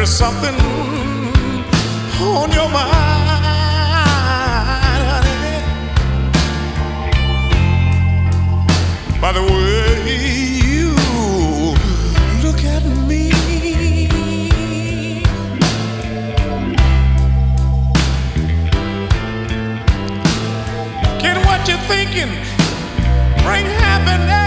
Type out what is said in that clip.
is something on your mind, honey. By the way you look at me, get what you're thinking, bring happiness.